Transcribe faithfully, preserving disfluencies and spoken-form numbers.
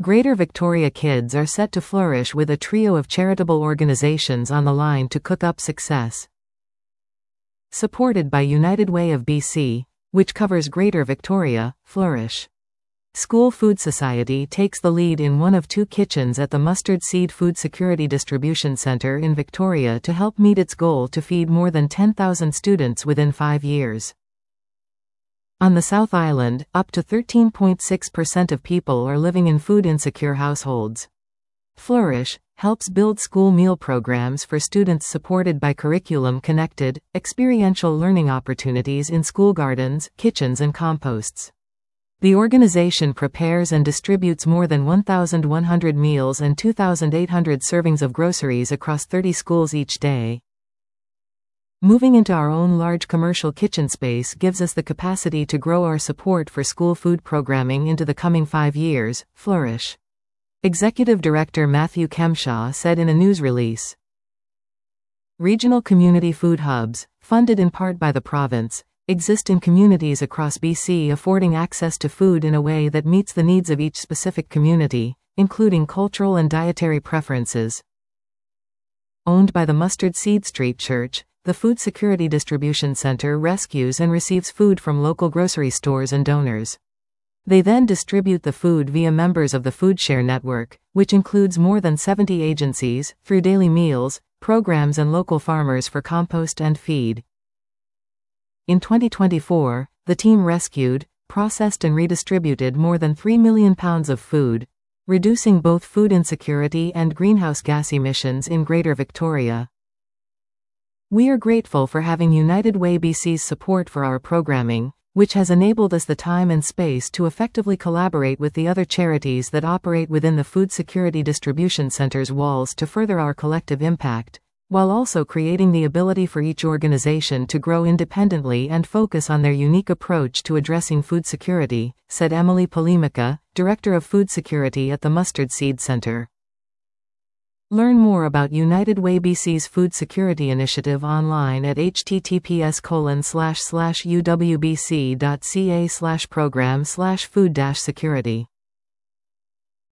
Greater Victoria kids are set to flourish with a trio of charitable organizations on the line to cook up success. Supported by United Way of B C, which covers Greater Victoria, Flourish. School Food Society takes the lead in one of two kitchens at the Mustard Seed Food Security Distribution Centre in Victoria to help meet its goal to feed more than ten thousand students within five years. On the South Island, up to thirteen point six percent of people are living in food-insecure households. Flourish helps build school meal programs for students supported by curriculum-connected, experiential learning opportunities in school gardens, kitchens and composts. The organization prepares and distributes more than one thousand one hundred meals and two thousand eight hundred servings of groceries across thirty schools each day. Moving into our own large commercial kitchen space gives us the capacity to grow our support for school food programming into the coming five years, Flourish. Executive Director Matthew Kemshaw said in a news release. Regional community food hubs, funded in part by the province, exist in communities across B C, affording access to food in a way that meets the needs of each specific community, including cultural and dietary preferences. Owned by the Mustard Seed Street Church, the Food Security Distribution Centre rescues and receives food from local grocery stores and donors. They then distribute the food via members of the FoodShare network, which includes more than seventy agencies, through daily meals, programs and local farmers for compost and feed. In twenty twenty-four, the team rescued, processed and redistributed more than three million pounds of food, reducing both food insecurity and greenhouse gas emissions in Greater Victoria. We are grateful for having United Way B C's support for our programming, which has enabled us the time and space to effectively collaborate with the other charities that operate within the Food Security Distribution Centre's walls to further our collective impact, while also creating the ability for each organization to grow independently and focus on their unique approach to addressing food security, said Emily Polemica, Director of Food Security at the Mustard Seed Centre. Learn more about United Way B C's food security initiative online at h t t p s colon slash slash u w b c dot c a slash program slash food dash security.